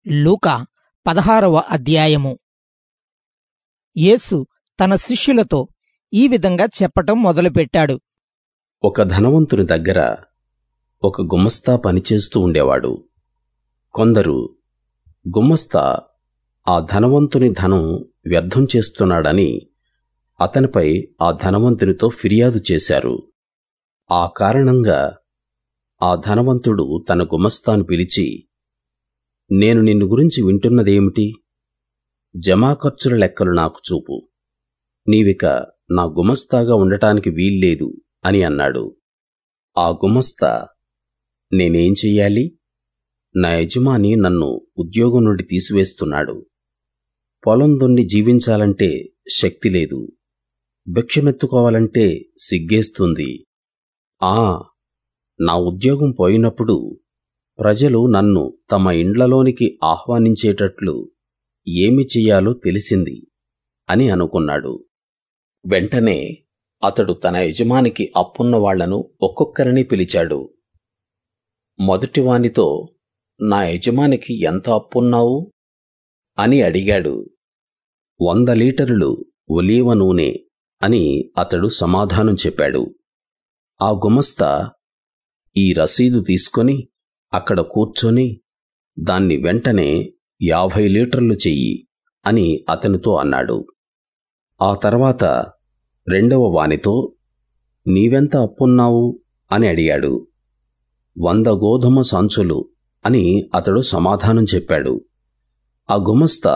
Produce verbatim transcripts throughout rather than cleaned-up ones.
లూకా పదహారవ అధ్యాయము. యేసు తన శిష్యులతో ఈ విధంగా చెప్పటం మొదలుపెట్టాడు. ఒక ధనవంతుని దగ్గర ఒక గుమస్తా పనిచేస్తూ ఉండేవాడు. కొందరు గుమస్తా ఆ ధనవంతుని ధనం వ్యర్థం చేస్తున్నాడని అతనిపై ఆ ధనవంతునితో ఫిర్యాదు చేశారు. ఆ కారణంగా ఆ ధనవంతుడు తన గుమస్తాను పిలిచి, నేను నిన్ను గురించి వింటున్నదేమిటి? జమాఖర్చుల లెక్కలు నాకు చూపు. నీవిక నా గుమస్తాగా ఉండటానికి వీల్లేదు అని అన్నాడు. ఆ గుమస్తా, నేనేం చెయ్యాలి? నా యజమాని నన్ను ఉద్యోగం నుండి తీసివేస్తున్నాడు. పొలం దున్ని జీవించాలంటే శక్తి లేదు. భిక్షమెత్తుకోవాలంటే సిగ్గేస్తుంది. ఆ నా ఉద్యోగం పోయినప్పుడు ప్రజలు నన్ను తమ ఇండ్లలోనికి ఆహ్వానించేటట్లు ఏమి చెయ్యాలో తెలిసింది అని అనుకున్నాడు. వెంటనే అతడు తన యజమానికి అప్పున్న వాళ్లను ఒక్కొక్కరిని పిలిచాడు. మొదటివానితో, నా యజమానికి ఎంత అప్పున్నావు అని అడిగాడు. వంద లీటరులు ఒలీవ నూనె అని అతడు సమాధానం చెప్పాడు. ఆ గుమస్తా, ఈ రసీదు తీసుకొని అక్కడ కూర్చొని దాన్ని వెంటనే యాభై లీటర్లు చెయ్యి అని అతనితో అన్నాడు. ఆ తర్వాత రెండవ వానితో, నీవెంత అప్పున్నావు అని అడిగాడు. వంద గోధుమ సంచులు అని అతడు సమాధానం చెప్పాడు. ఆ గుమస్తా,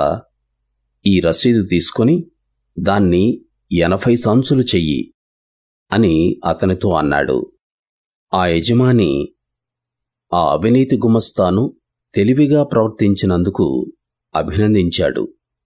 ఈ రసీదు తీసుకొని దాన్ని ఎనభై సంచులు చెయ్యి అని అతనితో అన్నాడు. ఆ యజమాని ఆ అవినీతి గుమస్తాను తెలివిగా ప్రవర్తించినందుకు అభినందించాడు.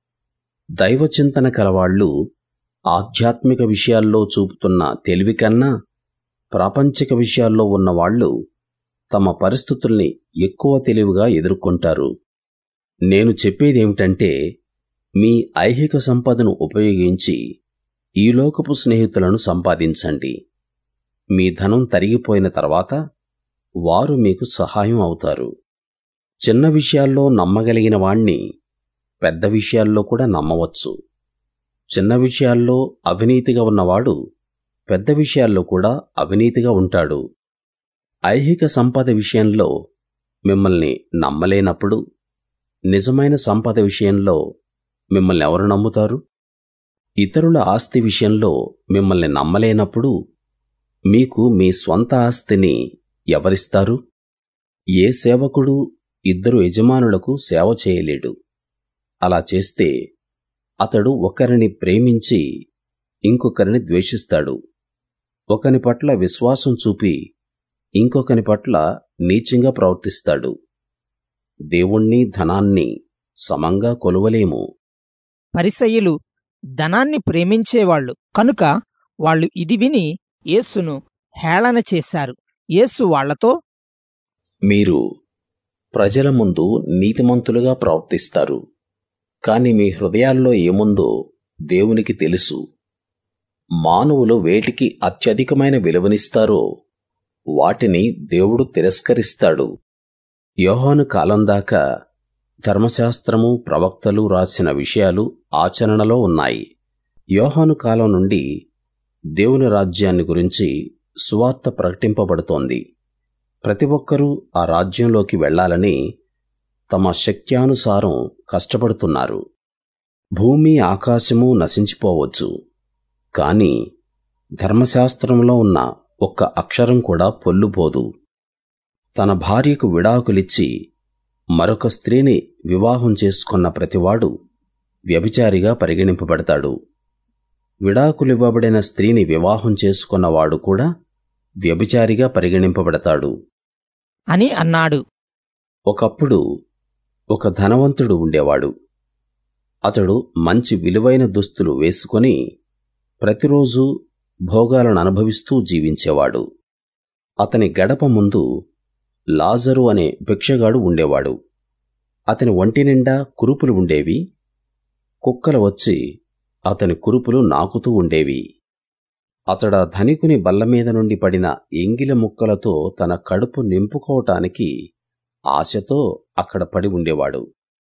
దైవచింతన కలవాళ్లు ఆధ్యాత్మిక విషయాల్లో చూపుతున్న తెలివి కన్నా ప్రాపంచిక విషయాల్లో ఉన్నవాళ్లు తమ పరిస్థితుల్ని ఎక్కువ తెలివిగా ఎదుర్కొంటారు. నేను చెప్పేదేమిటంటే, మీ ఐహిక సంపదను ఉపయోగించి ఈలోకపు స్నేహితులను సంపాదించండి. మీ ధనం తరిగిపోయిన తర్వాత వారు మీకు సహాయం అవుతారు. చిన్న విషయాల్లో నమ్మగలిగిన వాణ్ణి పెద్ద విషయాల్లో కూడా నమ్మవచ్చు. చిన్న విషయాల్లో అవినీతిగా ఉన్నవాడు పెద్ద విషయాల్లో కూడా అవినీతిగా ఉంటాడు. ఐహిక సంపద విషయంలో మిమ్మల్ని నమ్మలేనప్పుడు నిజమైన సంపద విషయంలో మిమ్మల్ని ఎవరు నమ్ముతారు? ఇతరుల ఆస్తి విషయంలో మిమ్మల్ని నమ్మలేనప్పుడు మీకు మీ స్వంత ఆస్తిని ఎవరిస్తారు? ఏ సేవకుడు ఇద్దరు యజమానులకు సేవ చేయలేడు. అలా చేస్తే అతడు ఒకరిని ప్రేమించి ఇంకొకరిని ద్వేషిస్తాడు. ఒకని పట్ల విశ్వాసం చూపి ఇంకొకని పట్ల నీచంగా ప్రవర్తిస్తాడు. దేవుణ్ణి ధనాన్ని సమంగా కొలువలేము. పరిసయ్యులు ధనాన్ని ప్రేమించేవాళ్లు కనుక వాళ్ళు ఇది విని యేసును హేళన చేశారు. యేసు వాళ్లతో, మీరు ప్రజల ముందు నీతిమంతులుగా ప్రవర్తిస్తారు, కాని మీ హృదయాల్లో ఏముందో దేవునికి తెలుసు. మానవులు వేటికి అత్యధికమైన విలువనిస్తారో వాటిని దేవుడు తిరస్కరిస్తాడు. యోహాను కాలం దాకా ధర్మశాస్త్రము, ప్రవక్తలు రాసిన విషయాలు ఆచరణలో ఉన్నాయి. యోహాను కాలం నుండి దేవుని రాజ్యాన్ని గురించి సువార్త ప్రకటింపబడుతోంది. ప్రతి ఒక్కరూ ఆ రాజ్యంలోకి వెళ్లాలని తమ శక్త్యానుసారం కష్టపడుతున్నారు. భూమి ఆకాశము నశించిపోవచ్చు, కాని ధర్మశాస్త్రంలో ఉన్న ఒక్క అక్షరం కూడా పొల్లుపోదు. తన భార్యకు విడాకులిచ్చి మరొక స్త్రీని వివాహం చేసుకున్న ప్రతివాడు వ్యభిచారిగా పరిగణింపబడతాడు. విడాకులివ్వబడిన స్త్రీని వివాహం చేసుకున్నవాడు కూడా వ్యభిచారిగా పరిగణింపబడతాడు అని అన్నాడు. ఒకప్పుడు ఒక ధనవంతుడు ఉండేవాడు. అతడు మంచి విలువైన దుస్తులు వేసుకొని ప్రతిరోజూ భోగాలను అనుభవిస్తూ జీవించేవాడు. అతని గడప ముందు లాజరు అనే భిక్షగాడు ఉండేవాడు. అతని ఒంటి నిండా కురుపులు ఉండేవి. కుక్కలు వచ్చి అతని కురుపులు నాకుతూ ఉండేవి. అతడా ధనికుని బల్లమీద నుండి పడిన ఎంగిలి ముక్కలతో తన కడుపు నింపుకోవటానికి ఆశతో అక్కడ పడి ఉండేవాడు.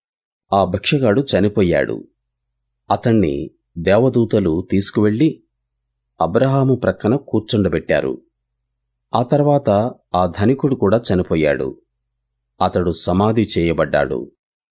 ఆ భిక్షగాడు చనిపోయాడు. అతణ్ణి దేవదూతలు తీసుకువెళ్ళి అబ్రాహాము ప్రక్కన కూర్చుండబెట్టారు. ఆ తర్వాత ఆ ధనికుడు కూడా చనిపోయాడు. అతడు సమాధి చేయబడ్డాడు.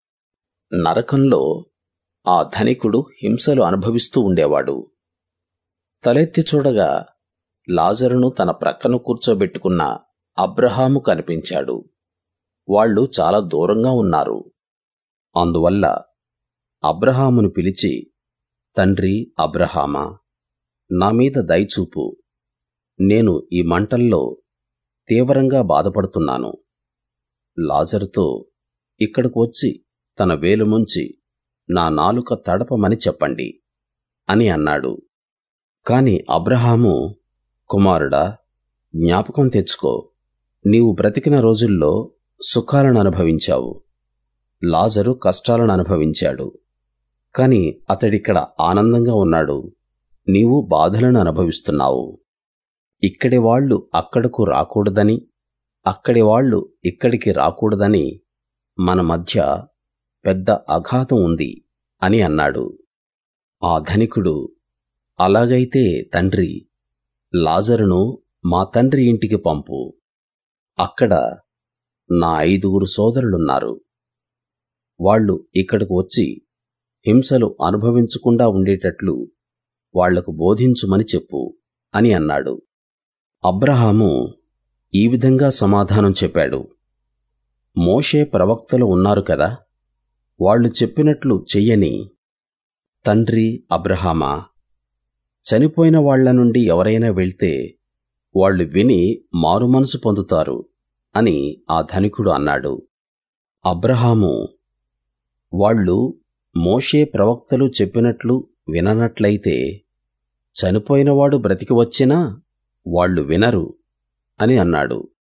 నరకంలో ఆ ధనికుడు హింసలు అనుభవిస్తూ ఉండేవాడు. తలెత్తి చూడగా లాజరును తన ప్రక్కన కూర్చోబెట్టుకున్న అబ్రాహాము కనిపించాడు. వాళ్ళు చాలా దూరంగా ఉన్నారు. అందువల్ల అబ్రాహామును పిలిచి, తండ్రి అబ్రాహామా, నా మీద దయచూపు. నేను ఈ మంటల్లో తీవ్రంగా బాధపడుతున్నాను. లాజరుతో ఇక్కడకు వచ్చి తన వేలు ముంచి నా నాలుక తడపమని చెప్పండి అని అన్నాడు. కాని అబ్రాహాము, కుమారుడా, జ్ఞాపకం తెచ్చుకో, నీవు బ్రతికిన రోజుల్లో సుఖాలను అనుభవించావు. లాజరు కష్టాలను అనుభవించాడు. కాని అతడిక్కడ ఆనందంగా ఉన్నాడు. నీవు బాధలను అనుభవిస్తున్నావు. ఇక్కడి వాళ్ళు అక్కడకు రాకూడదని, అక్కడి వాళ్ళు ఇక్కడికి రాకూడదని మన మధ్య పెద్ద అఘాతం ఉంది అని అన్నాడు. ఆ ధనికుడు, అలాగైతే తండ్రి, లాజరును మా తండ్రి ఇంటికి పంపు. అక్కడ నా ఐదుగురు సోదరులున్నారు. వాళ్ళు ఇక్కడకు వచ్చి హింసలు అనుభవించకుండా ఉండేటట్లు వాళ్లకు బోధించుమని చెప్పు అని అన్నాడు. అబ్రాహాము ఈ విధంగా సమాధానం చెప్పాడు. మోషే ప్రవక్తలు ఉన్నారు కదా, వాళ్ళు చెప్పినట్లు చెయ్యని. తండ్రి అబ్రాహామా, చనిపోయిన వాళ్ల నుండి ఎవరైనా వెళ్తే వాళ్ళు విని మారుమనసు పొందుతారు అని ఆ ధనికుడు అన్నాడు. అబ్రాహాము, వాళ్ళు మోషే ప్రవక్తలు చెప్పినట్లు విననట్లయితే చనిపోయినవాడు బ్రతికి వచ్చినా వాళ్ళు వినరు అని అన్నాడు.